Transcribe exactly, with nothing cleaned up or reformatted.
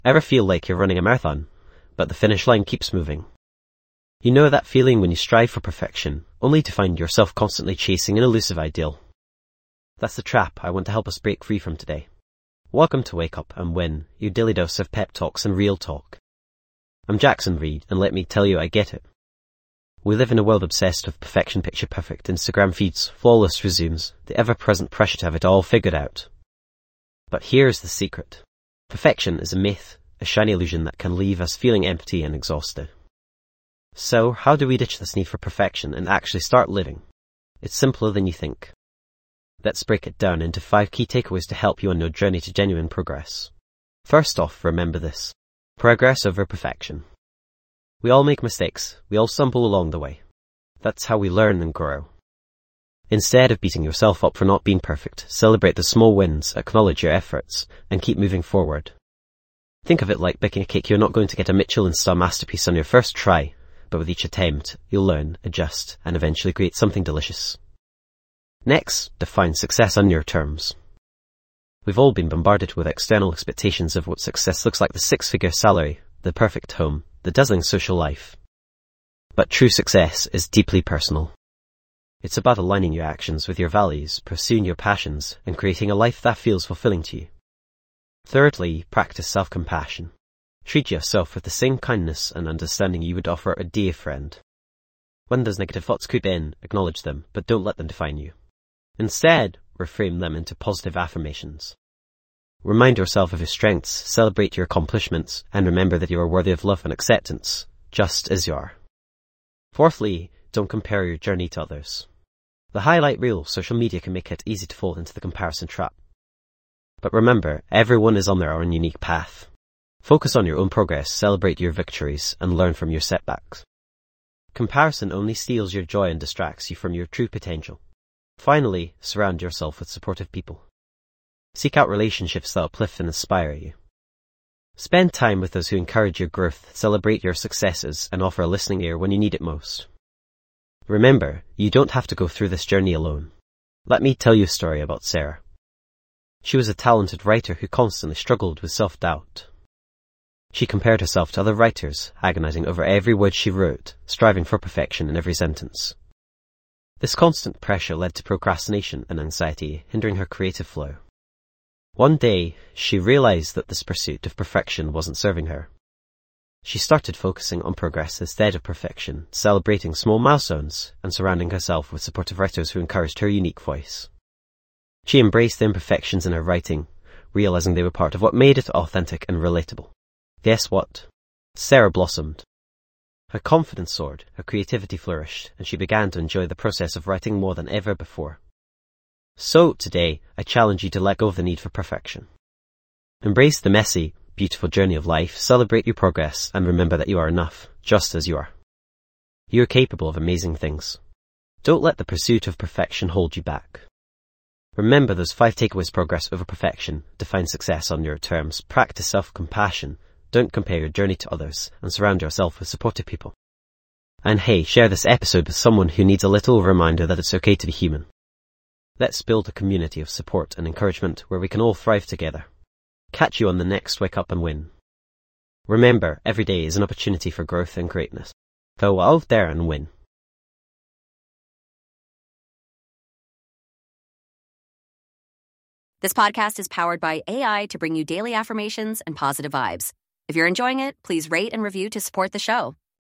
Ever feel like you're running a marathon, but the finish line keeps moving? You know that feeling when you strive for perfection, only to find yourself constantly chasing an elusive ideal. That's the trap I want to help us break free from today. Welcome to Wake Up and Win, your daily dose of pep talks and real talk. I'm Jackson Reed, and let me tell you I get it. We live in a world obsessed with perfection, picture perfect Instagram feeds, flawless resumes, the ever-present pressure to have it all figured out. But here's the secret. Perfection is a myth, a shiny illusion that can leave us feeling empty and exhausted. So, how do we ditch this need for perfection and actually start living? It's simpler than you think. Let's break it down into five key takeaways to help you on your journey to genuine progress. First off, remember this. Progress over perfection. We all make mistakes. We all stumble along the way. That's how we learn and grow. Instead of beating yourself up for not being perfect, celebrate the small wins, acknowledge your efforts, and keep moving forward. Think of it like baking a cake. You're not going to get a Michelin-star masterpiece on your first try, but with each attempt, you'll learn, adjust, and eventually create something delicious. Next, define success on your terms. We've all been bombarded with external expectations of what success looks like: the six-figure salary, the perfect home, the dazzling social life. But true success is deeply personal. It's about aligning your actions with your values, pursuing your passions, and creating a life that feels fulfilling to you. Thirdly, practice self-compassion. Treat yourself with the same kindness and understanding you would offer a dear friend. When those negative thoughts creep in, acknowledge them, but don't let them define you. Instead, reframe them into positive affirmations. Remind yourself of your strengths, celebrate your accomplishments, and remember that you are worthy of love and acceptance, just as you are. Fourthly, don't compare your journey to others. The highlight reel of social media can make it easy to fall into the comparison trap. But remember, everyone is on their own unique path. Focus on your own progress, celebrate your victories, and learn from your setbacks. Comparison only steals your joy and distracts you from your true potential. Finally, surround yourself with supportive people. Seek out relationships that uplift and inspire you. Spend time with those who encourage your growth, celebrate your successes, and offer a listening ear when you need it most. Remember, you don't have to go through this journey alone. Let me tell you a story about Sarah. She was a talented writer who constantly struggled with self-doubt. She compared herself to other writers, agonizing over every word she wrote, striving for perfection in every sentence. This constant pressure led to procrastination and anxiety, hindering her creative flow. One day, she realized that this pursuit of perfection wasn't serving her. She started focusing on progress instead of perfection, celebrating small milestones, and surrounding herself with supportive writers who encouraged her unique voice. She embraced the imperfections in her writing, realizing they were part of what made it authentic and relatable. Guess what? Sarah blossomed. Her confidence soared, her creativity flourished, and she began to enjoy the process of writing more than ever before. So, today, I challenge you to let go of the need for perfection. Embrace the messy, beautiful journey of life, celebrate your progress, and remember that you are enough, just as you are. You are capable of amazing things. Don't let the pursuit of perfection hold you back. Remember those five takeaways: progress over perfection, define success on your terms, practice self-compassion, don't compare your journey to others, and surround yourself with supportive people. And hey, share this episode with someone who needs a little reminder that it's okay to be human. Let's build a community of support and encouragement where we can all thrive together. Catch you on the next Wake Up and Win. Remember, every day is an opportunity for growth and greatness. Go out there and win. This podcast is powered by A I to bring you daily affirmations and positive vibes. If you're enjoying it, please rate and review to support the show.